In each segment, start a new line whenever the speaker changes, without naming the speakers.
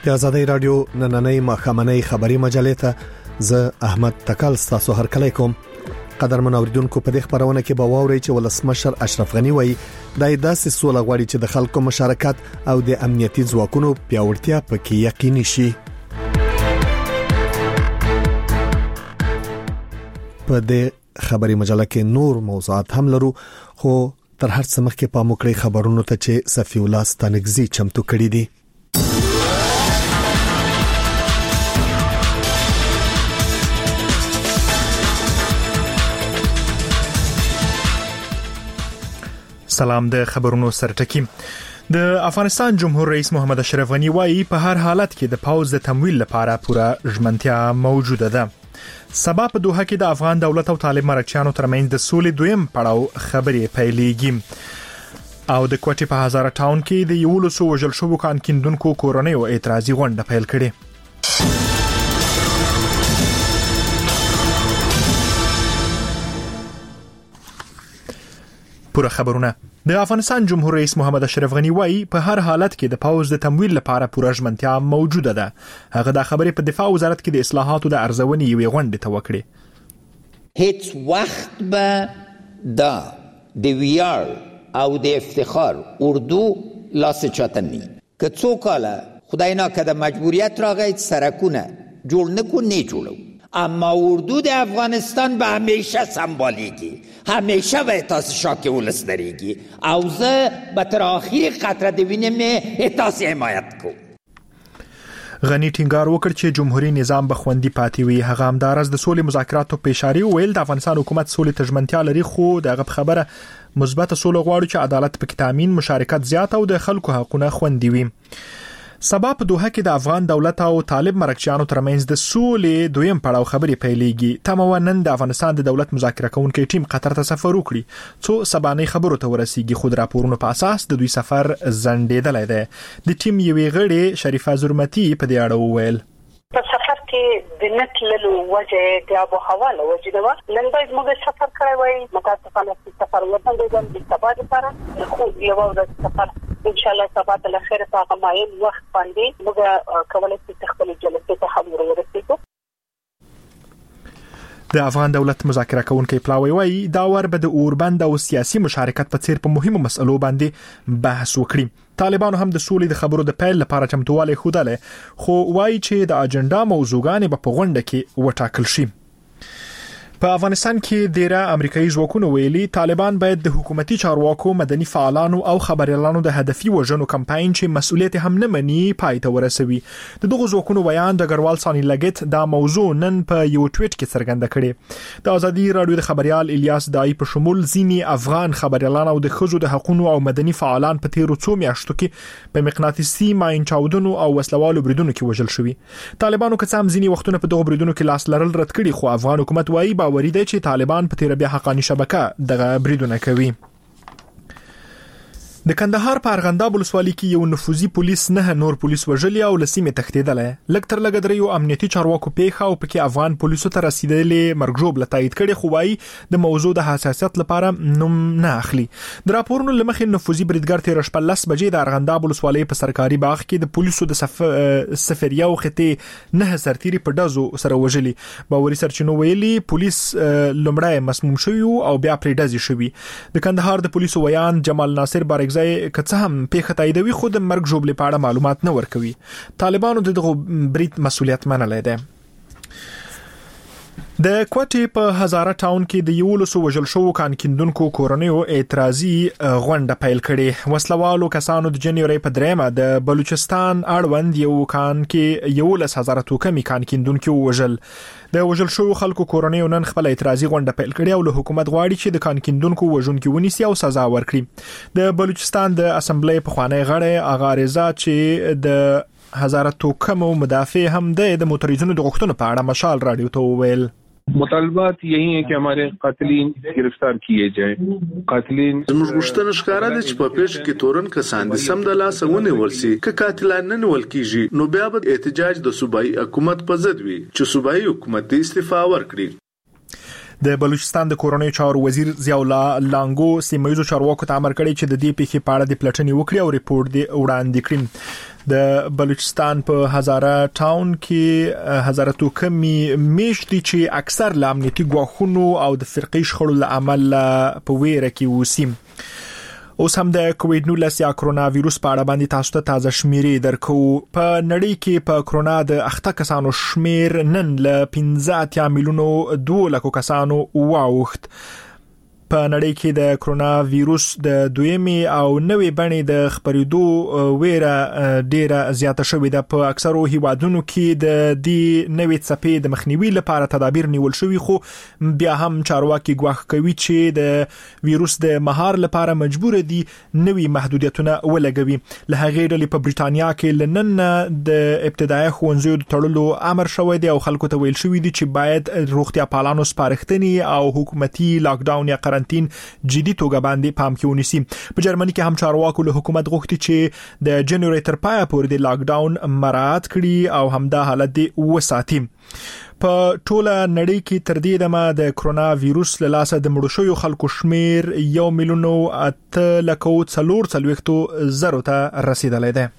د ازادۍ رادیو نننۍ ماښامنۍ خبری مجلې ته زه احمد تکل تاسو هرکلی کوم. قدرمن اوریدونکو، په دې خبرونه کې به واورئ چې ولسمشر اشرف غنی وایي د داسې سوله غواړي چې د خلکو مشارکت او د امنیتي ځواکونو پیاوړتیا پکې یقیني شي. په دې خبری مجله کې نور موضوعات هم لرو، خو تر هر څه مخکې پام وکړئ خبرونو ته چې صفی الله ستانګزي چمتو کړي دي.
سلام. د خبرونو سرټکی. د افغانستان جمهور رئیس محمد اشرف غنی وایي په هر حالت کې د پاوز د تمویل لپاره پوره ژمنتیا موجوده ده. سبا په دوحه کې د افغان دولت او طالب مرکچیانو ترمنځ د سولې دویم پړاو خبرې پیلېږي او د کوټې په هزاره ټاون کې د 11 وژل شوو کان کیندونکو کورنۍ او اعتراضي غونډه پیل کړې. پوره خبرونه. د افغانستان جمهور رئیس محمد اشرف غنی وایي په هر حالت کې د پاوز د تمویل لپاره پوره ژمنتیا موجوده ده. هغه د خبرې په دفاع وزارت کې د اصلاحاتو د ارزونې یوې غونډې ته وکړې.
هیڅ وخت به دا د ویاړ او د افتخار اردو لاس چاتنی که څو کاله خدای ناکرده مجبوریت راغی سرکونه جوړ نکو نه جوړو، اما اردو د افغانستان به همیشه سمبالیگی، همیشه به احساس شاک ولس دریگی او زه به تر آخر قطره دوینم احساس حمایت کو.
غنی ټینګار وکړ چې جمهوریت نظام به خوندي پاتې وي. هغه همدارس د سولې مذاکراتو په اشاره ویل د افغانستان حکومت سولې ته ژمنتیا لري، خو دغه خبره مثبت سولې غواړي چې عدالت پکې تامین، مشارکت زیات او د خلکو حقوقونه خوندي وي. سبا په دوحه کې د افغان دولت او طالب مرکچیانو ترمنځ د سولې دویم پړاو خبرې پیلېږي. تمام نن د افغانستان د دولت مذاکره کوونکي ټیم قطر ته سفر وکړي څو سبانې خبرو ته ورسیږي، خو د راپورونو په اساس د دوی سفر ځنډېدلی دی. د ټیم یوې غړي شریفه زرمتي په دې اړه وویل
په سفر کې د نتللو وجه د ابو هوا له وجې ده. نن باید موږ سفر کړی وای، متاسفانه سفر وطن د سبا لپاره خو یو ورځ سفر ان شاء الله سبا ته خیر په غمایل وخت باندې موږ کولای شو خپل جلسې ته خبرو ورسېږو.
د افغان دولت مذاکره کوونکي پلاوی وایي دا ور به د اوربند او سیاسي مشارکت په څیر په مهمو مسلو باندې بحث وکړي. طالبانو هم د سولې د خبرو د پیل لپاره چمتووالی ښودلی، خو وایي چې د اجنډا موضوعګانې به په غونډه کې وټاکل شي. په افغانستان کې ډیره امریکایي ځواکونه ویلي طالبان باید د حکومتي چارواکو، مدني فعالانو او خبريالانو د هدفي وژنو کمپاین چې مسؤلیت هم نه مني پای ته ورسوي. د دغه ځواکونو بیان د ګروال ثاني لګیت دا موضوع نن په یو ټویټ کې څرګنده کړې. د ازادي رادیو د خبريال الیاس دای په شمول ځینی افغان خبريالان او د ښځو د حقوقو او مدني فعالان په تیرو څو میاشتو کې په مقناطیسي ماین چاودنو او وسلوالو بریدونو کې وژل شوي. طالبانو که څه هم ځینی وختونه په دغه بریدونو کې لاس لرل رد کړي، خو افغان حکومت وایي باوري دی چې طالبان په تیر بیا حقانی شبکه دغه بریدونه کوي. د کندهار په ارغنداب ولسوالۍ کې یو نفوذي پولیس 9 نور پولیس وژلي او لسیمه تښتیدلی. لږ تر لږه دریو امنیتي چارواکو پیښه او پکې افغان پولیسو ته رسیدلې مرګ ژوبله تایید کړي، خو وايي د موضوع د حساسیت لپاره نوم نه اخلي. د راپورونو لمخې نفوذي بریدګر تیر شپه 10 بجې د ارغنداب ولسوالۍ په سرکاري باغ کې د پولیسو د سفریه او خطې 9 سرتیري په ډزو سره وژلي. باوري سرچینو ویلي پولیس لومړی مسموم شوی او بیا پرې ډزې شوی. د کندهار د پولیسو ویان جمال ناصر بارګزای که څه هم پیښه تاییدوي، خو د مرګ ژوبلې په اړه معلومات نه ورکوي. طالبانو دغه برید مسؤلیت منلی دی. د کوټې په هزاره ټاون کې د 11 وژل شوو کان کیندونکو کورنیو اعتراضي غونډه پیل کړې. وسلوالو کسانو د جنوري په 3 د بلوچستان اړوند یو کان کې 11,000 توکمي کان کیندونکو وژل. د وژل شوو خلکو کورنیو نن خپل اعتراضي غونډه پیل کړې او له حکومت غواړي چې د کان کیندونکو وژونکو ونیسي او سزا ورکړي. د بلوچستان د اسمبلی پخوانی غړی آغا رضا چې د هزاره توکمو مدافع هم د موټریزونو د غوښتنو په اړه مشال رادیو ته وویل
مطالبات यही है कि हमारे कातिलीन गिरफ्तार किए जाए. कातिलीन
زموږ غوښتنه ښکاره ده چې په پیښ کې تورن کسان د سم د لاس ونیول شي. که قاتلان نه نیول کیږي نو بیا به احتجاج د صوبایي حکومت په ضد وي چې صوبایي حکومت استعفا ورکړي.
د بلوچستان د کورونی چارو وزیر ضیاءالله لانګو سیمایزو چارواکو ته امر کړی چې د دې پیښې په اړه د پلټنې وکړي او ریپورت دی وړاندې کړي. د بلوچستان په هزاره ټاون کې هزاره توکمي میشتي چې اکثر له امنیتي ګواښونو او د فرقي شخړو له امله په ویره کې وسیم. اوس هم د کووډ-19 یا کرونا وایروس په اړه باندې تاسو ته تازه شمیرې درکو. په نړۍ کې په کرونا د اخته کسانو شمیر نن له 15 میلیونو 2 لک کسانو واوښت. په نړۍ کې د کرونا وایروس د دویمې او نوې بڼې د خپرېدو ویره ډیره زیاته شوې ده. په اکثرو هیوادونو کې د دې نوې څپې د مخنیوي لپاره تدابیر نیول شوي، خو بیا هم چارواکي ګواښ کوي چې د وایروس د مهار لپاره مجبور دي نوې محدودیتونه ولګوي. له هغې ډلې په بریټانیا کې لنن د ابتدایي ښوونځیو د تړلو امر شوی دی او خلکو ته ویل شوی دی چې باید روغتیا پالانو سپارښتنې او حکومتي لاک ډاون یا جدي توګه باندې پام کې ونیسي. په جرمني کې هم چارواکو له حکومت غوښتي چې د جنوري تر پایه پورې د لاک ډاون مراعات کړي او همدا حالت دی وساتي. په ټوله نړۍ کې تر دې دمه د کرونا وایروس له لاسه د مړو شویو خلکو شمیر 1,840,000 ته رسیدلی دی.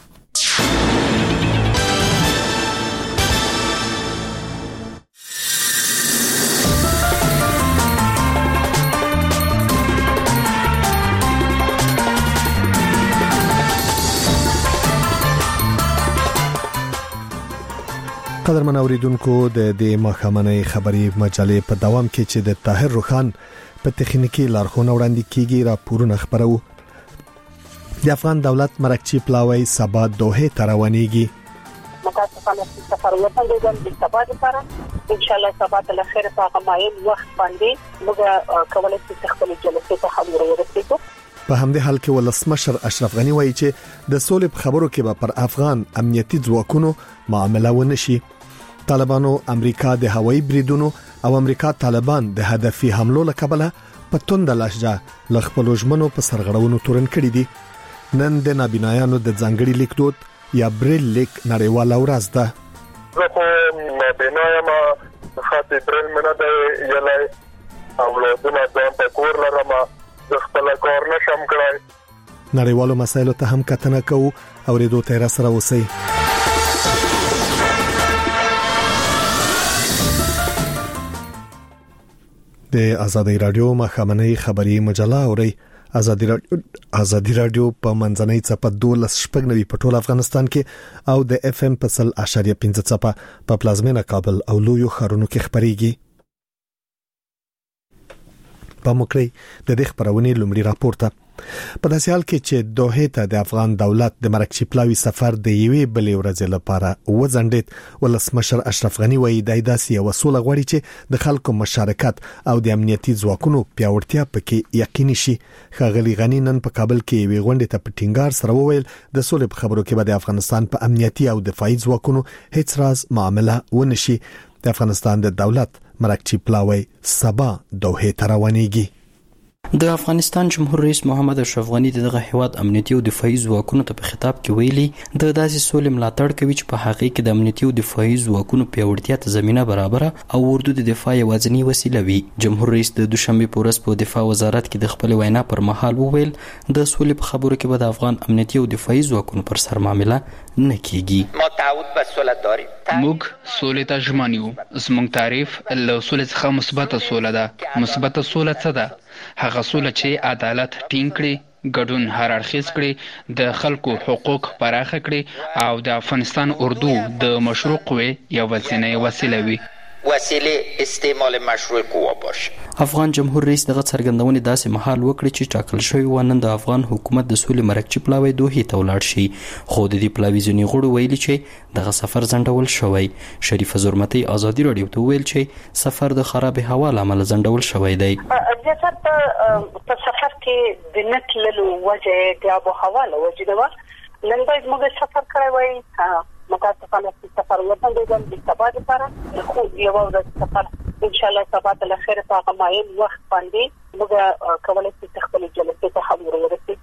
قدرمن اوریدونکو د دې مخامنۍ خبري مجلې په دوام کې چې د طاهر روخان په تخنیکی لارښوونه وړاندې کیږي راپورونه خبرو. د افغان دولت مرکچی پلاوی سبا دوحه ته روانېږي.
متاسفانه سفر وطن د سبا لپاره ان شاء الله سبا د خیر په غمایم وخت باندې موږ کولای شو خپل جلسې ته حاضر ورسېږو.
په همدې حال کې ولسمشر اشرف غنی وایي چې د سولې په خبرو کې به پر افغان امنیتي ځواکونو معامله ونشي. طالبانو امریکا د هوایي بریدونو او امریکا طالبان د هدفي حملو لکبله په توند لهجه ل خپل ژمنو په سرغړونو تورن کړی دي. نن د نابینایانو د ځانګړي لیکدود یا بریل لیک نړیواله ورځ ده.
زه خو نابینایم خاطر بریل منه دی یلای اولادونه ځان په کور لرم زه خپل کار نشم کړای.
نړیوالو مسایلو ته هم کتنه کوو او ریدو ته را سره اوسئ. د آزادۍ رادیو مخامنۍ خبري مجله اوري. آزادۍ رادیو په منځنۍ چپه 12.9 په ټول افغانستان کې او د اف ام په 0.5 چپه په پلازمینه کابل او لویو ښارونو کې خبريږي. په مکرې د دې خبرونې لومړی راپورته په داسې حال کې چې دوحه ته د افغان دولت د مرکچی پلاوی سفر د یوې بلې ورځې لپاره وځنډید. ولسمشر اشرف غنی وایي د داسې وسوله غوړي چې د خلکو مشارکت او د امنیتي ځواکونو پیاوړتیا پکې یقیني شي. ښاغلي غنی نن په کابل کې یوې غونډې ته په ټینګار سره وویل د سولې په خبرو کې به د افغانستان په امنیتي او دفاعي ځواکونو هیڅ راز معامله ونشي. د افغانستان د دولت مرکچی پلاوی سبا دوحه ته روانېږي.
د افغانستان جمهور رئیس محمد اشرف غنی دغه هیواد امنیتي او دفاعي ځواکونو ته په خطاب کې ویلي د داسې سولې ملاتړ کوي چې په حقیقت کې د امنیتي او دفاعي ځواکونو پیاوړتیا ته زمينه برابره او اردو د دفاع یوازینی وسیله وي. جمهور رئیس د دوشنبه په ورځ په دفاع وزارت کې د خپل وینا پر مهال وویل د سولې په خبرو کې به د افغان امنیتي او دفاعي ځواکونو پر سر معامله نه کیږي.
ما تعهد به صلح داریم.
موږ سولې ته ژمن یو. زموږ تعریف له سولې څخه مثبته سوله ده. مثبته سوله څه ده؟ هغه سوله چې عدالت ټینګ کړي، ګډون هر اړخیز کړي، د خلکو حقوق پراخه کړي او د افغانستان اردو د مشروع قوې یوازینۍ وسیله وي.
وسیله استعمال مشروع قوا باشه.
افغان جمهور رئیس دغه څرګندونې داسې مهال وکړي چې ټاکل شوی و نن د افغان حکومت د سولې مرکچی پلاوی دوحه ته ولاړ شي. خو د دې پلاوی ځینې غړو ویلي چې دغه سفر ځنډول شوی. شریف زرمتي آزادي رادیو ته ویل چې سفر د خراب هوا لامل ځنډول شوی دی.
ریاست په سفر کې د نتللو وجه د آب و هوا له وجې ده. نن باید موږ سفر کړی وای. متاسفانه سفر وطن د سبا لپاره خو یو ورځ سفر ان شاء الله سبا د خیر په غمایم وخت باندې موږ کولای شو خپل جلسې ته حاضر ورسېږو.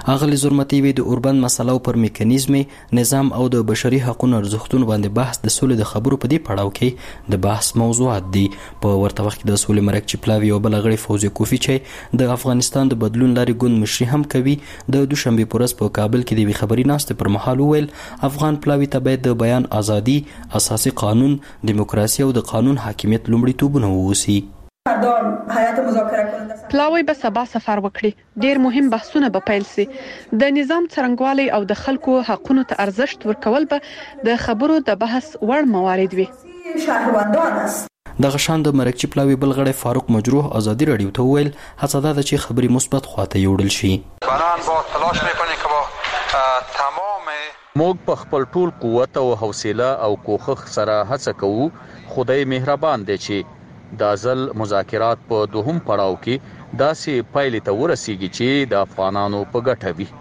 اغلی زرمتی وی د اوربند مسلو پر میکانیزم نظام او د بشري حقوقو ارزښتونو باندې بحث د سولې د خبرو په دې پړاو کې د بحث موضوعات دي. په ورته وخت کې د سولې مرکچی پلاوی او بل غړي فوزي کوفی چې د افغانستان د بدلون لارې ګوند مشري هم کوي د دوشنبه پورس په کابل کې د خبري ناست پر مهال ویل افغان پلاوی ته باید د بیان ازادي، اساسي قانون، دیموکراسي او د قانون حاکمیت لومړیتوبونه ووسی.
پلاوی به سبا سفر وکړي. ډیر مهم بحثونه به پیل سي. د نظام څرنګوالي او د خلکو حقوقو ته ارزښت ورکول به د خبرو د بحث وړ موارد وي.
د غشان د مرکچی پلاوی بل غړی فاروق مجروح ازادي رادیو ته ویل هڅه ده چې خبري مثبت خواته یوړل شي.
موږ په خپل ټول قوت او حوصله او کوښښ سره هڅه کوو. خدای مهربان دی چې د ځل مذاکرات په دوهم پړاو کې داسې پایلې ته ورسیږي چې د افغانانو په ګټه وي.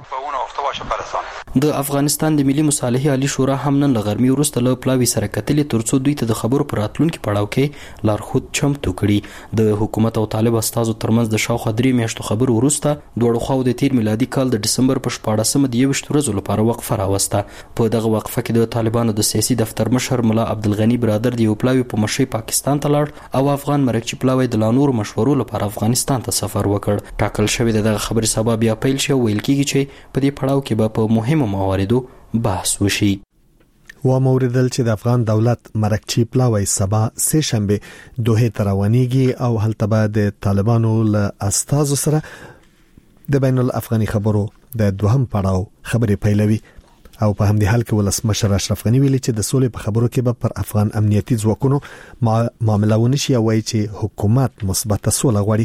د افغانستان د ملي مصالحې عالی شورا هم نن لغرمي وروسته له پلاوی سره کتلې ترڅو دوی ته د خبرو پر راتلونکي پړاو کې لارښود چمتو کړي. د حکومت او طالب استازو ترمنځ د شاوخوا 3 میاشتو خبرو وروسته دوړو خو د تیر میلادي کال د ډسمبر په 14 د 21 ورځې لپاره وقفه راوسته. په دغه وقفه کې د طالبانو د سیاسي دفتر مشر ملا عبدالغنی برادر دی پلاوی په مشرۍ پاکستان ته لاړ او افغان مرکچی پلاوی د لانور مشورو لپاره افغانستان ته سفر وکړ. ټاکل شوی دغه خبري سبب بیا پیل شو ویل کیږي چې په دې پړاو کې به په مهمو مواردو بحث وشي.
و موردل چې د افغان دولت مرکچی پلاوی سبا سه شنبه دوه تروانیږي او هلته به د طالبانو له استازو سره د بین الافغاني خبرو د دوهم پړاو خبرې پیلوي. او په همدې حال کې ولسمشر اشرف غنی ویلي چې د سولې په خبرو کې به پر افغان امنیتي ځواکونو معامله ونشي او وایي چې حکومت مثبت سوله غواړي.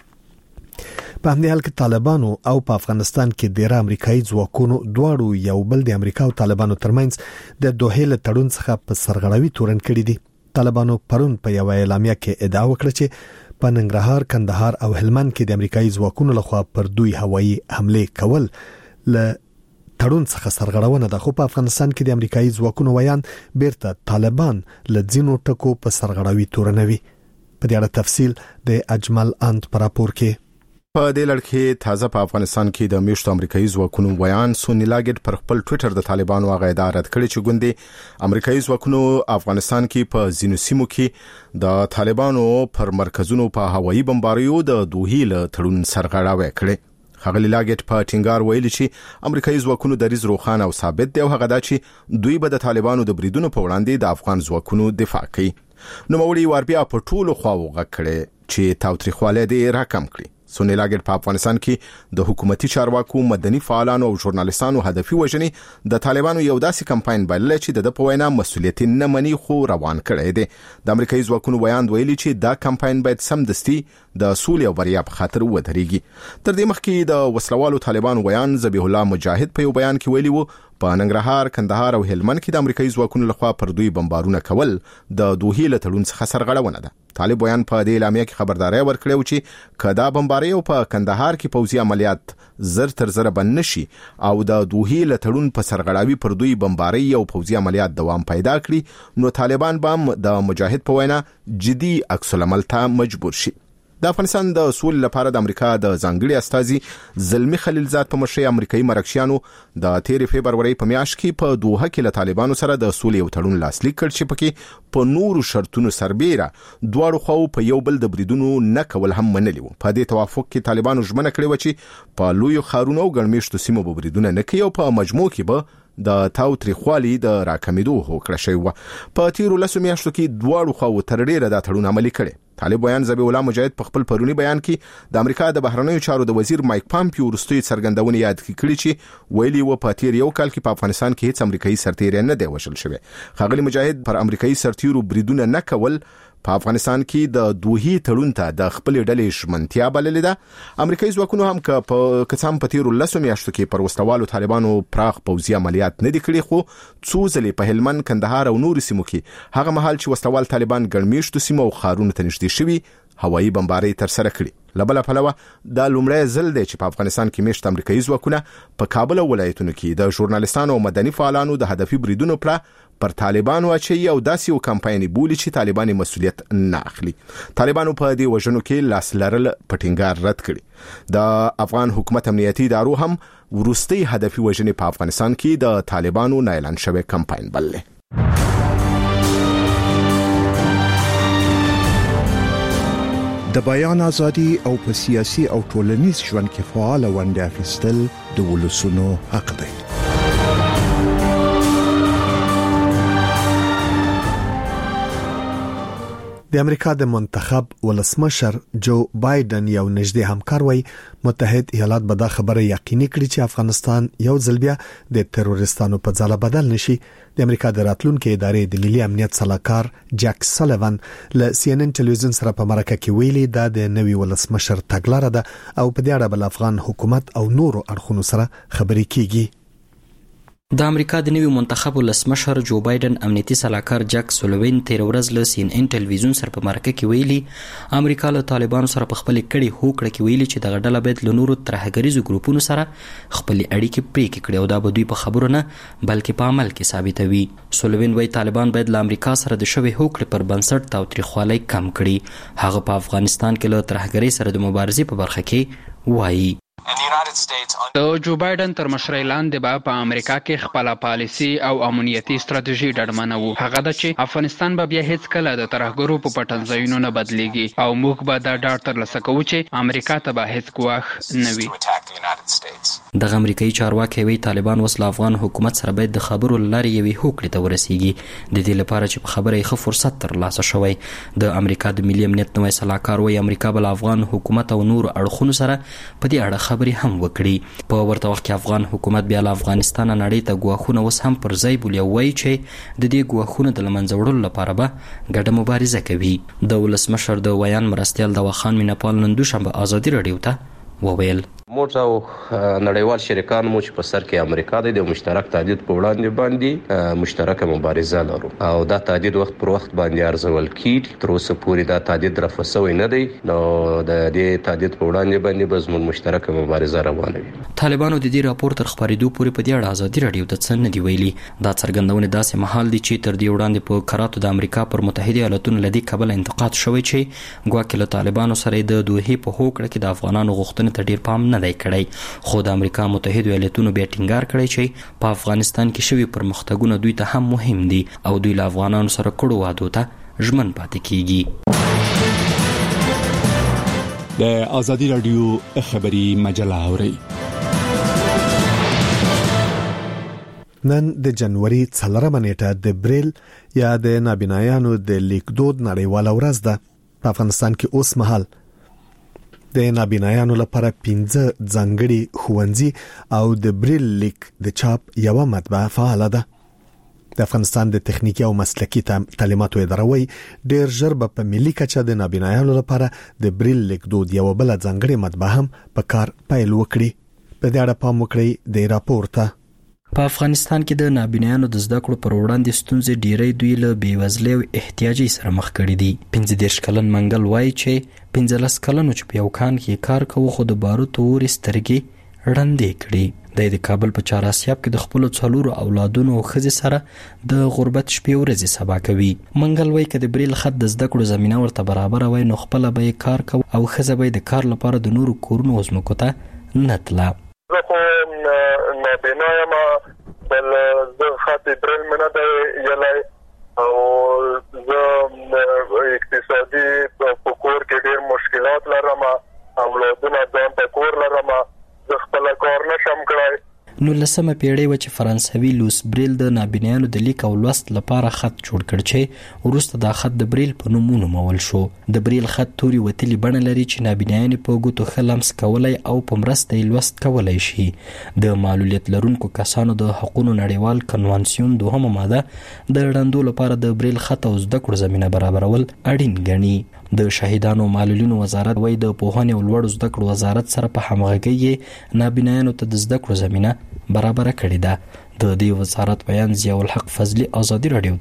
په همدې حال کې طالبانو او په افغانستان کې ډېر امریکایي ځواکونو دواړو یو بل د امریکا او طالبانو ترمنځ د دوه له تړون څخه په سرغړاوي تورن کړی دي. طالبانو پرون په یو اعلامیه کې ادعا وکړه چې په ننګرهار، کندهار او هلمند کې د امریکایي ځواکونو لخوا پر دوی هوایي حمله کول له تړون څخه سرغړونه ده. خو په افغانستان کې د امریکایي ځواکونو ویان بیرته طالبان له ځینو ټکو په سرغړاوي تورنوي. په دې اړه تفصیل د اجمل انت پر راپور کې.
په دې لړ کې تازه په افغانستان کې د میشتو امریکایي ځواکونو ویان سونی لاګټ پر خپل ټوئیټر د طالبانو غږ رد کړی چې ګوندې امریکایي ځواکونو افغانستان کې په ځینو سیمو کې د طالبانو پر مرکزونو په هوایي بمباریو د دوه له تړون سرغړاوي کړې. خغلی لاګټ په ټینګار ویلي چې امریکایي ځواکونو دریز روخانه او ثابت دی او هغه دا چې دوی به د طالبانو د بریدونو په وړاندې د افغان ځواکونو دفاع کوي. نو موري وربیا په ټولو خواو غږ کړي چې تاوتریخواله دې راکم کړي. سونی لاګټ په افغانستان کې د حکومتي چارواکو، مدني فعالانو او ژورنالیستانو هدفي وژنې د طالبانو یو داسې کمپاین بلل چې د پوینا مسولیت نه مني خو روان کړی دی. د امریکایي ځواکونو ویان ویلي چې دا کمپاین باید سمدستي د سولې او بریا په خاطر ودرېږي. تر دې مخکې د وسلوالو طالبان ویان ذبیح الله مجاهد په یو بیان کې ویلي وو په ننګرهار، کندهار او هلمند کې د امریکایي ځواکونو لخوا پر دوی بمبارونه کول د دوه له تړون څخه سرغړونه ده. طالب بیان په دې اعلامیه کې خبرداري ورکړه چې کدا بمباری او په کندهار کې پوځي عملیات زر تر زر بند نشي او د دوه له تړون په سرغړاوي پر دوی بمباری او پوځي عملیات دوام پیدا کړي نو طالبان به د مجاهد په وینا جدي عکس العمل ته مجبور شي. د افغانستان د سولې لپاره د امریکا د ځانګړي استازي زلمی خلیلزاد په مشرۍ امریکایي مرکشیانو د 13 فبرवरी په میاشت کې په دوحه کې له طالبانو سره د سولې یو تړون لاسلیک کړ چې پکې په نورو شرطونو سربېره دواړو خواو په یو بل د بریدونو نه کول هم منلي وو. په دې توافق کې طالبانو ژمنه کړې و چې په لوی خارونو او ګڼمېشتو سیمو به بریدونه نه کوي او په مجموع کې به د تاوتریخوالي د راکمېدو هوکړه شوی و. په تیرو 10 میاشتو کې دواړو خواو تر ډیره د تړون عملي کړي. طالب بیان ذبیح الله مجاهد په خپل پرونی بیان کې د امریکا د بهرنیو چارو د وزیر مایک پامپیو وروستي څرګندونه یاد کړې چې ویلي و په تیر یو کال کې په افغانستان کې هیڅ امریکایي سرتیری نه دی وژل شوی. خغلی مجاهد پر امریکایي سرتیرو بریدونه نه کول په افغانستان کې د دوه تړون ته د خپل ډلې شمنتیا بللې ده. امریکایي ځواکونو هم که کڅام په تیرو 10 میاشتو کې پر وسلوالو طالبانو پراخ پوځي عملیات نه دي کړی خو څو ځلې په هلمند، کندهار او نور سیمو کې هغه مهال چې وسلوال طالبان ګڼمېشتو سیمو او خارونو ته نږدې شوي هوایي بمباری تر سره کړي. لبل پلوه د لومړی ځل دی چې په افغانستان کې میشت امریکایي ځواکونه په کابل ولایتونو کې د ژورنالیستانو او مدني فعالانو د هدفي بریدونو پر طالبانو اچي او داسې یو کمپاین بولی چې طالبان مسؤلیت نه اخلي. طالبانو په دې وژنو کې لاس لرل پټینګار رد کړي. د افغان حکومت امنیتي ادارو هم ورستي هدفي وژنې په افغانستان کې د طالبانو نه اعلان شوی کمپاین بللې.
د بیان ازادي او په سیاسي او ټولنیز ژوند کې فعال ونډه اخیستل د ولسونو حق دی.
د امریکا د منتخب ولسمشر جو بایدن یو نږدې همکار وای متحد ایالات به دا خبره یقیني کړي چې افغانستان یو ځل بیا د تروریستانو په ځاله بدل نشي. د امریکا د راتلونکو ادارې د ملي امنیت صلاحکار جک سلیوان له CNN ټلویزیون سره په مرکه کې ویلي دا د نوي ولسمشر تګلاره ده او په دې اړه بل افغان حکومت او نورو اړخونو سره خبرې کیږي.
د امریکا د نوي منتخب ولسمشر جو بایدن امنیتي صلاحکار جک سلیوان تیر ورځ له CNN ټلویزیون سره په مرکه کې ویلي امریکا له طالبانو سره په خپل کړي هوکړه کې ویلي چې د غډله باید له نورو ترهګریزو ګروپونو سره خپل اړیکې پرې کړي او دا به دوی په خبرو نه بلکې په عمل کې ثابتوي. سلیوان وايي طالبان باید له امریکا سره د شوی هوکړې پر بنسټ تاوتریخوالی کم کړي. هغه په افغانستان کې له ترهګرۍ سره د مبارزې په برخه کې وایي.
د جو بایدن تر مشرۍ لاندې به په امریکا کې خپل پالیسي او امنیتي ستراتیژي ډډمنه وو. هغه د چې افغانستان به بیا هیڅ کله د ترهګرو په پټنځایونو نه بدلیږي او موږ به دا ډاډ ترلاسه کوو چې امریکا ته به هیڅ ګواښ نه وي.
د امریکایي چارواکي وی طالبان وسله افغان حکومت سره باید د خبرو لاري یوي هوکړې ته ورسیږي. د دې لپاره چې په خبره یې فرصت ترلاسه شوی. د امریکا د ملي امنیت نوی صلاحکار وی امریکا بل افغان حکومت او نور اړخونو سره په دې اړه خبرې هم وکړي. په ورته وخت کې افغان حکومت بیا له افغانستان نړۍ ته ګواښونه وس هم پر ځای بولي او وایي چې د دې ګواښونو د لمنځه وړلو لپاره به ګډه مبارزه کوي. د ولسمشر د ویان مرستیال دواخان میناپال نن دوشنبه ازادي رادیو ته وویل
موږ او نړیوال شریکان مو چې په سر کې امریکا د مشترک تهدید په وړاندې باندې مشترکه مبارزه لرو او دا تهدید وخت پر وخت باندې ارزول کیږي. تر اوسه پورې دا تهدید رفع شوی نه دی نو د دې تهدید په وړاندې باندې به زموږ مشترکه مبارزه روانه وي.
طالبانو د دې راپور تر خبرېدو پورې په دې اړه ازادي رادیو ته څه نه دی ویلي. دا څرګندونه داسې مهال دي چې تر دې وړاندې په کراتو د امریکا پر متحده ایالاتونو لدی کابل انتقاد شوی چې ګواکې له طالبانو سره د دوحې په هوکړه کې د افغانانو غوښتنې ته ډیر پام نه دی کړی. خو د امریکا متحده ایالاتونو بیا ټینګار کړی چې په افغانستان کې شوی پرمختګونه دوی ته هم مهم دي او دوی له افغانانو سره کړو وعدو ته ژمن پاتې کیږي.
د ازادي رادیو خبری مجله اوري.
نن د جنوري 4 نیټه د بریل یا د نابینایانو د لیکدود نړیواله ورځ ده. په افغانستان کې اوس مهال د نابینایانو لپاره 15 ځانګړي ښوونځي او د بریل لیک د چاپ یو مطبعه فعال ده. د افغانستان د تخنیکی او مسلکی تعلیماتو اداره وی ډیر ژر په ملي کچه د نابینایانو لپاره د بریل لیکدود یو بل ځانګړي مطبعه هم په کار پیل وکړي. په دې اړه پام وکړئ د راپور ته.
په افغانستان کې د نابینایانو د زده کړو پر وړاندې ستونزې ډیری دوی له بیوزلۍ او احتیاجي سره مخ کړي دي. 15 کلن منګل وایي چې 15 کلنو چې په یو کان کې کار کوي خو د باروتو ورې سترګې ړندې کړي. د کابل په چار اسیاب کې د خپل څلورو اولادونو او ښځې سره د غربت شپې ورځې سبا کوي. منګل وایي که د بریل خط د زده کړو زمینه ورته برابره وای نو خپله به یې کار کوي او ښځه به یې د کار لپاره د نورو کورونو او ځمکو ته نه تله.
بل زه خاطی بریل منه ده یلی او زه اقتصادی په کور کې ډیر مشکلات لرم اولادونه ځان په کور لرم زه خپل کار نشم کړای.
19مه پیړۍ و چې فرانسوي لوس بریل د نابینایانو د لیک او لوست لپاره خط جوړ کړ چې وروسته دا خط د بریل په نوم ونومول شو. د بریل خط توري وتلي بڼه لري چې نابینایان په ګوتو ښه لمس کولی او په مرسته یې لوست کولی شي. د معلولیت لرونکو کسانو د حقوقو نړیوال کنوانسیون 2مه ماده د ړندو لپاره د بریل خط او زده کړو زمینه برابرول اړین ګڼي. د شهیدانو معلولینو وزارت وایي د پوهنې او لوړو زده کړو وزارت سره په همغږۍ نابینایانو ته د زده کړو زمینه برابر کړی ده. د دې وزارت بیان ضیاء الحق فضلی ازادي رادیو ته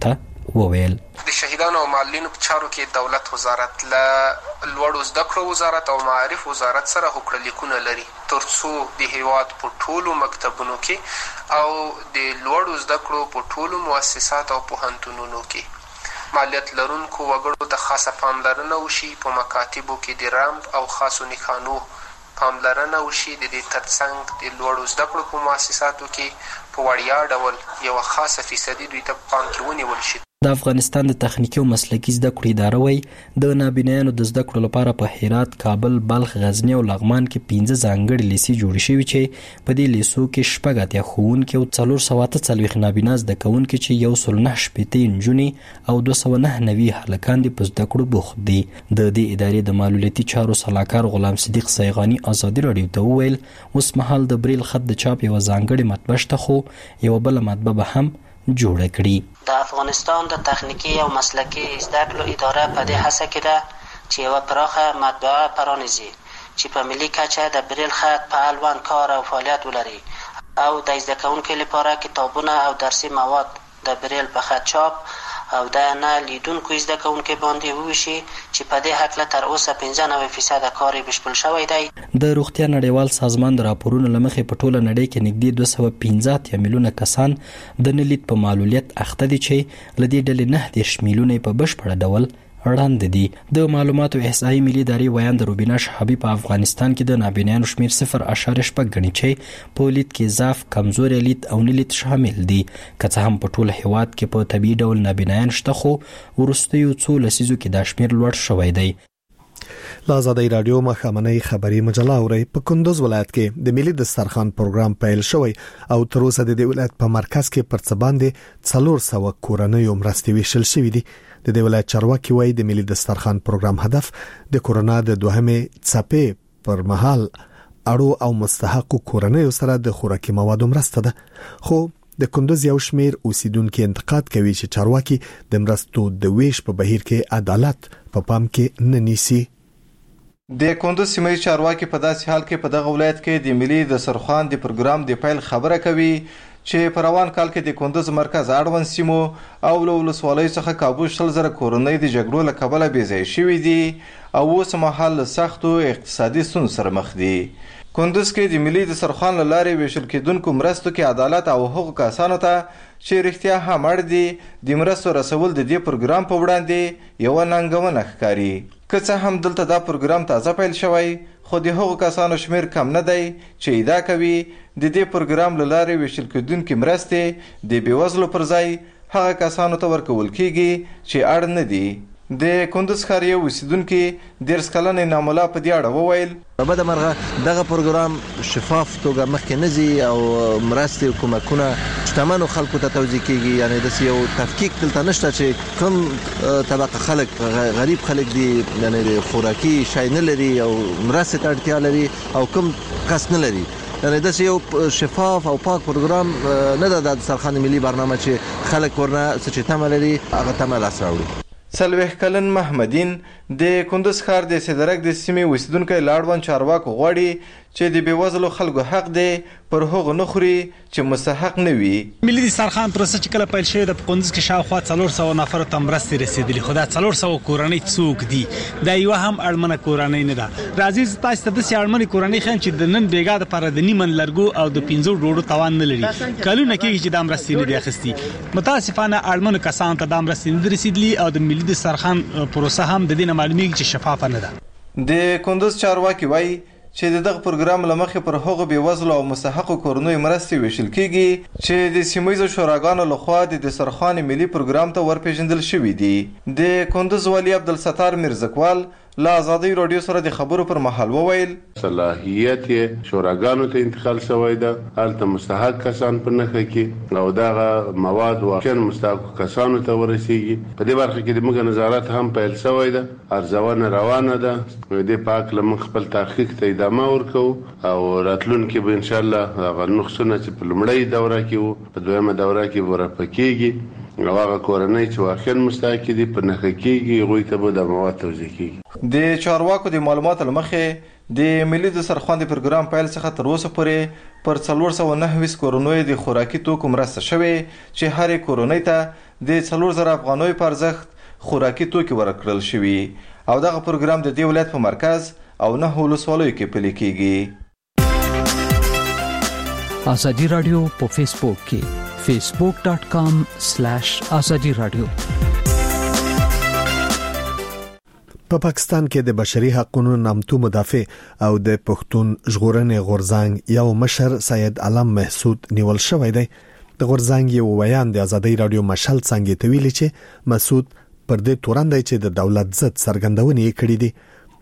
وویل
د شهیدانو او معلولینو په چارو کې دولت وزارت له لوړو زده کړو وزارت او معارف وزارت سره هوکړه لیکونه لري ترڅو د هیواد په ټولو مکتبونو کې او د لوړو زده کړو په ټولو مؤسسات او پوهنتونونو کې مالیت لرونکو وګړو ته خاصه پاملرنه وشي په مکاتبو کې د رمب او خاصو نښانو پاملرنه وشي د دې ترڅنګ د لوړو زده کړو په مؤسساتو کې په وړیا ډول یوه خاصه فیصدي دوی ته پام کې ونیول شي.
د افغانستان د تخنیکي او مسلکي زده کړو اداره وایي د نابینایانو د زده کړو لپاره په هرات، کابل، بلخ، غزنی او لغمان کې 15 ځانګړي لیسې جوړې شوي چې په دې لیسو کې 80 ښوونکي او 440 نابینا زده کوونکي چې 109 نجونې او 209 هلکان دي په زده کړو بوخت دي. د دې ادارې د معلولیتي چارو صلاحکار غلام صدیق سیغانی ازادي رادیو ته وویل اوس مهال د بریل خط د چاپ یوه ځانګړې مطبعه شته خو یوه بله مطبعه به هم جوړه کړي.
د افغانستان د تخنیکی او مسلکي زده کړو اداره په دې هڅه کې ده چې یوه پراخه مطبعه پرانیزي چې په ملي کچه د بریل خط په الوان کار او فعالیت ولري او د زده کوونکو لپاره کتابونه او درسي مواد د بریل په خط چاپ او د نه لیدونکو زده کوونکو باندې وویشي چې په دې هکله تر اوسه 95% کار بشپړ شوی دی.
د روغتیا نړیوال سازمان د راپورونو له مخې په ټوله نړۍ کې نږدې 215 میلیونه کسان د نلید په معلولیت اخته دي چې له دې ډلې 9 میلیونه په بشپړه ډول وړاندې دي. د معلوماتو احصایي ملي ادارې ویاند روبینا شهابي په افغانستان کې د نابینایانو شمیر 0.6 ګڼي چې په لید کې ضعف، کمزوري لید او نه لید شامل دي. که څه هم په ټول هیواد کې په طبیعي ډول نابینایان شته خو وروستیو څو لسیزو کې دا شمیر لوړ شوی دی.
لا آزادی رادیو مخامنۍ خبری مجله اوري. په کندوز ولایت کې د ملي دسترخوان پروګرام پیل شوی او تر اوسه د ولایت په مرکز کې پر څه باندې 400 کورنۍ مرستې ویشل شوې دي. د دې ولایت چارواکي وایي د ملي دسترخوان پروګرام هدف د کورونا د دوهمې څپې پر مهال اړو او مستحق کورنۍ سره د خوراکي موادو مرسته ده. خو د کندوز یو شمیر اوسیدونکو انتقاد کوي چې چارواکي د مرستو د ویش په بهیر کې عدالت په پام کې نه نیسي.
د کندوز سیمې چارواکي په داسې حال کې په دغه ولایت کې د ملي دسترخوان د پروګرام د پیل خبره کوي چې په روان کال کې د کندوز مرکز اړوند سیمو او له ولسوالیو څخه کابو 100,000 کورنۍ د جګړو له کبله بېځایه شوي دي او اوس مهال له سختو اقتصادي ستونزو سره مخ دي. کندوز کې د ملي دسترخوان له لارې ویشل کېدونکو مرستو کې عدالت او هغو کسانو ته چې رښتیا هم اړ دي د مرستو رسول د دې پروګرام په وړاندې یوه ننګونه ښکاري. که څه هم دلته دا پروګرام تازه پیل شوی خو د هغو کسانو شمیر کم نه دی چې ادعا کوي د دې پروګرام له لارې ویشل کېدونکي مرستې د بېوزلو پر ځای هغه کسانو ته ورکول کیږي چې اړ نه دي. د کندوز ښار یو اوسیدونکي 13 کلنې ناملا په دې اړه وویل
په بده مرغه دغه پروګرام شفاف توګه مخکې نه ځي او مرستې او کومکونه شتمنو خلکو ته توزیع کیږي. یعنی داسې یو تفکیک دلته نشته چې کوم طبقه خلک غریب خلک دي یعنی د خوراکي شی نه لري او مرستې ته اړتیا لري او کوم کس نه لري. یعنی داسې یو شفاف او پاک پروګرام نه ده د دسترخوان ملي برنامه چې خلک ورنه څه چې تمه لري هغه تمه لاسته راوړي.
40 کلن محمدین د کندوز ښار د سدرک د سیمې اوسیدونکی له اړوند چارواکو غواړي چې د بېوزلو خلکو حق دی پر هغو نه خوري چې مستحق نه وي.
ملي دسترخوان پروسه چې کله پیل شوې ده په کندوز کې شاوخوا 400 نفرو ته مرستې رسېدلي خو دا 400 کورنۍ څوک دي؟ دا یوه هم اړمنه کورنۍ نه ده. راځئ زه تاسو ته داسې اړمنې کورنۍ ښیم چې د نن بېګا دپاره د نیمن لرګو او د 15 ډوډو توان نه لري. کلونه کېږي چې دا مرستې نه دي اخیستي. متاسفانه اړمنو کسانو ته دا مرستې نه دي رسېدلي او د ملي دسترخوان پروسه هم د دې نه معلومیږي چې شفافه نه ده.
د کندوز چارواکي وایي چې دغه پروګرام له مخې پر هغو بېوزلو او مستحقو کورنیو مرستې ویشل کیږي چې د سیمه شوراګانو لخوا د دسترخوان ملي پروګرام ته ورپېژندل شوي دي. د کندوز والي عبدالستار میرزکوال لا آزادی رادیو سره د خبرو پر مهال وویل
صلاحیت یې شوراګانو ته انتقال شوی ده. هلته مستحق کسان په نښه کې او دغه مواد واقعا مستحقو کسانو ته ورسیږي. په دې برخه کې د موږ نظارت هم پیل شوی ده. ارزونه روانه ده. دې په هکله موږ خپل تحقیق ته ادامه ورکوو او راتلونکي به انشاءالله هغه نقصونه چې په لومړۍ دوره کې وو په دویمه دوره کې به رفع او هغه کورنۍ چې واقعا مستحق دي په نښه کېږي هغوی ته به د مواد توزیع کېږي.
د چارواکو د معلوماتو له مخې د ملي دسترخوان د پروګرام پیل څخه تر اوسه پورې پر 429 کورنیو د خوراکي توکو مرسته شوې چې هرې کورنۍ ته د 4000 افغانۍ په ارزښت خوراکي توکي ورکړل شوي او دغه پروګرام د دې ولایت په مرکز او 9 ولسوالیو کې پلي کیږي.
ازادي رادیو په فیسبوک کې facebook.com/azadi radio.
په پاکستان کې د بشري حقوقو نامتو مدافع او د پښتون ژغورنې غورځنګ یو مشر سید علم محسود نیول شوی دی. د غورځنګ یو ویان د ازادي رادیو مشال څنګه ته ویلي چې مسعود پر دې تورن دی چې د دولت ضد څرګندونې کړې دي.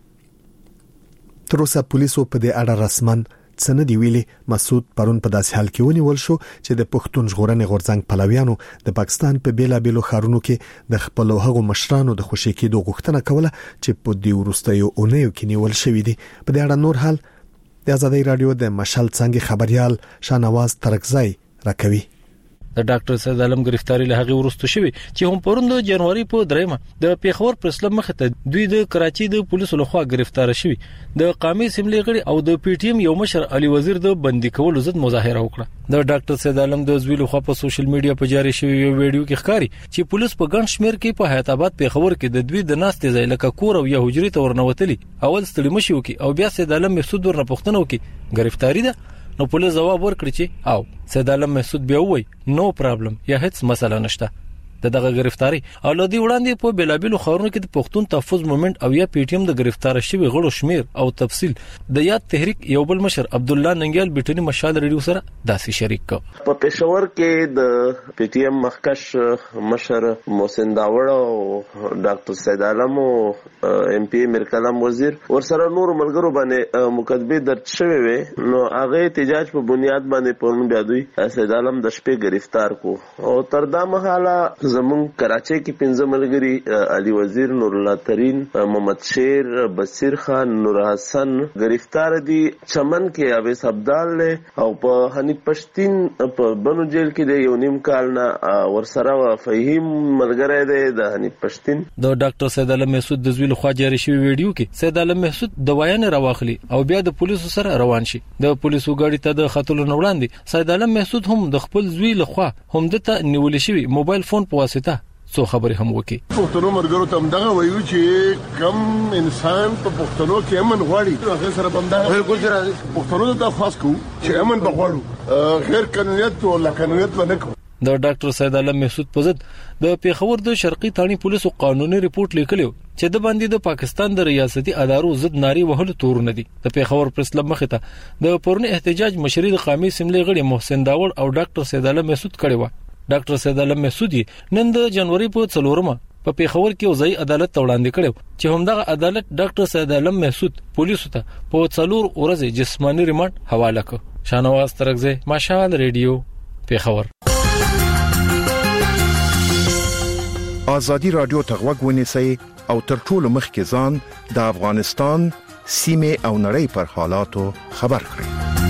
تر اوسه پولیسو په دې اړه رسمن څه نه دی ویلي. مسعود پرون په داسې حال کې ونیول شو چې د پښتون ژغورنې غورځنګ پلویانو د پاکستان په بیلابیلو ښارونو کې د خپل هغو مشرانو د خوشي کېدو غوښتنه کوله چې په دې وروستیو اونیو کې نیول شوی دي. په دې اړه نور حال د ازادي رادیو د مشال څنګه خبريال شانواز ترکزی راکوي.
د ډاکټر سید عالم گرفتاری له هغه وروسته شوی چې هم پروند جنوري په 3 د پیښور پرسلم مخ ته دوی د کراچي د پولیسو لخوا گرفتار شوی د قومي اسمبلی غړي او د پی ټی ایم یو مشر علي وزیر د بندي کولو ضد مظاهره وکړه. د ډاکټر سید عالم د زوی لخوا په سوشل میډیا په جاري شوی یو ویډیو کې ښکاري چې پولیس په ګڼ شمیر کې په حیات آباد پیښور کې د دوی د ناستې ځای لکه کور او یا حجرې ته ورنوتلی اول ستړي مشي وکي او بیا سید عالم محسود ورنه پوښتنه وکي گرفتاری ده. نو پولیس جواب ورکړي چې او سید عالم محسود بیا وای نو پرابلم یا هیڅ مسله نشته. دغه گرفتاری او لدی وړاندې په بلابلو خبرونو کې د پښتون تحفظ موومېنټ او یا پی ټی ایم د گرفتار شوی غړو شمیر او تفصیل د یاد تحریک یو بل مشر عبد الله ننګیال بیٹنی مشال ریډیو سره داسې شریک کو.
په پېښور کې د پی ټی ایم مخکش مشر محسن داوړ او ډاکټر سید عالم او ایم پی میر کلام وزیر ورسره نور ملګرو باندې مقدمه درج شوی وي. نو هغه احتجاج په بنیاد باندې پرون بیا دوی سید عالم د شپې گرفتار کو او تر دا مهاله زمون کراچۍ کې 15 ملګري علي وزیر نور الله ترين محمد شیر بصیر خان نور حسن گرفتار دي. چمن کې اویس عبدال او په حنیف پښتين په بنو جیل کې د یو نیم کال نه ورسره فهیم ملګری دی د حنیف پښتين.
د ډاکټر سید علم محسود د زوی لخوا جاري شوی ویډیو کې سید علم محسود د وایان راوخلی او بیا د پولیسو سره روان شي. د پولیسو ګاډي ته د خطلو وړاندې سید علم محسود هم د خپل زوی لخوا هم دته نیول شوی موبایل فون په واسطه څو خبرې هم وکي.
پښتنو مرګرو ته دغه وایو چې کم انسان په پښتنو کې امن غواړي هغه سره بمدا بالکل سره پښتنو ته خاص کو چې امن بغواړو غیر قانونیت او لا قانونیت باندې کو.
د ډاکټر سید علم محسود په ضد د پیښور د شرقي تاڼي پولیسو قانوني ریپورت لیکلو چې د باندې د پاکستان د ریاستي ادارو ضد ناري وهلو تورونه دي. د پیښور پرسلم مخ ته د پرونی احتجاج مشري د قومي اسمبلی غړي محسن داوړ او ډاکټر سید علم محسود کړي و. ډاکټر سید علم محسودی نن د جنوري په 4 په پیښور کې وزای عدالت ته وړاندې کړو چې همدغه عدالت ډاکټر سید علم محسود پولیسو ته په 4 ورځې جسمانی ریماند حواله کړ. شانواز ترکزی مشال ریډیو پیښور.
ازادي رادیو ته غوږ ونیسئ او تر ټولو مخکې ځان د افغانستان سیمه او نړۍ پر حالاتو خبر کړئ.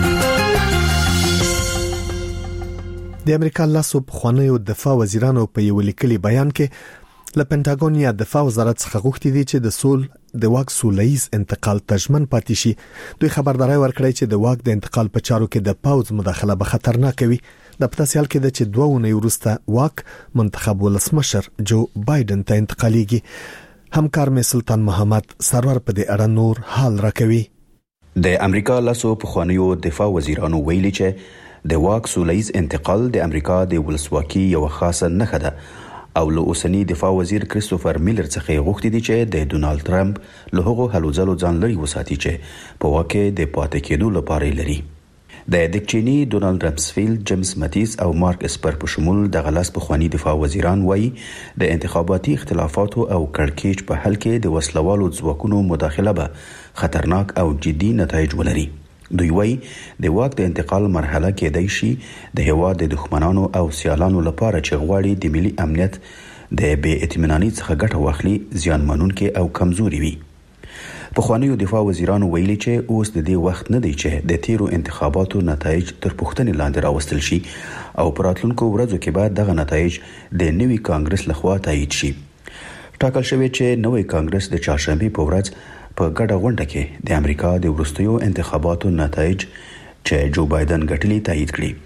د امریکا لاسو پخوانیو دفاع وزیرانو په یو لیکلي بیان کې له پینټاګون یا دفاع وزارت څخه غوښتي دي چې د واک سولهییز انتقال تضمن پاتې شي. دوی خبرداري ورکړی چې د واک د انتقال په چارو کې د پاوز مداخله به خطرناک وي. د پتاسیال کې د چې 2 اونۍ وروسته واک منتخب ولسمشر جو بایدن ته انتقالېږي. همکار مې سلطان محمد سرور په دې اړه نور حال راکوي.
د امریکا لاسو پخوانیو دفاع وزیرانو ویلي چې د واک سولهییز انتقال د امریکا د ولسواکۍ یو خاصه نښه ده او له اوسنی دفاع وزیر کریستوفر میلر څخه غوښتي دي چې د ډونالد ټرمپ له هغو هلو ځلو ځان لري وساتي چې په واکه د پاتې کېدو لپاره لري. د دکچینی ډونالد رمسفیلد، جیمز ماتیس او مارک اسپر په شمول د غلاس پخوانی دفاع وزیران وایي د انتخاباتي اختلافاتو او کړکېچ په حل کې د وسلوالو ځواکونو مداخله به خطرناک او جدي نتایج ولري. دوی وایي د واک د انتقال مرحله کې د شي د هواد د دښمنانو او سیالانو لپاره چې غواړي د ملي امنیت د بې اطمینانۍ څخه ګټه واخلي زیانمنونکي او کمزوري وي. پخوانیو دفاع وزیرانو ویلي چې اوس د دې وخت نه دی چې د تیرو انتخاباتو نتایج تر پوښتنې لاندې راوستل شي او په راتلونکو ورځو کې به دغه نتایج د نوي کانګرس لخوا تایید شي. ټاکل شوی چې نوی کانګرس د چهارشنبه په ورځ په ګډه غونډه کې د امریکا د وروستیو انتخاباتو نتایج چې جو بایدن ګټلي تایید کړي.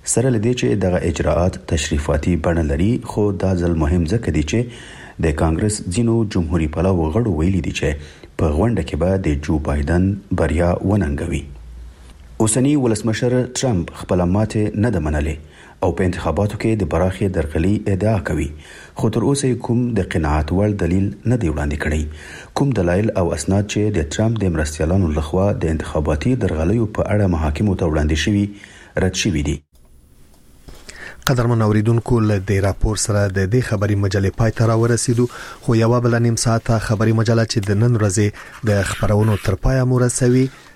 سره لدې چې دغه اجراءات تشریفاتي بڼه لري خو دا ځل مهم ځکه دی چې د کانګرس ځینو جمهوریت پلوو غړو ویلي دي چې په غونډه کې به د جو بایدن بریا وننګوي. اوسنی ولسمشر ټرمپ خپل ماته نه ده منلې او په انتخاباتو کې د براخي درغلي ادعا کوي خو تر اوسه کوم د قناعت وړ دلیل نه دی وړاندې کړی. کوم دلایل او اسناد چې د ټرمپ د مرستيالانو لخوا د انتخاباتي درغلیو په اړه محاکمو ته وړاندې شوي رد شوي دي.
قدرمن اوریدونکو له دې راپور سره د دې خبري مجلې پای ته راورسېدو خو یو بل نیم ساعت خبري مجله چې د نن ورځې د خبرونو تر پایه مو رسوي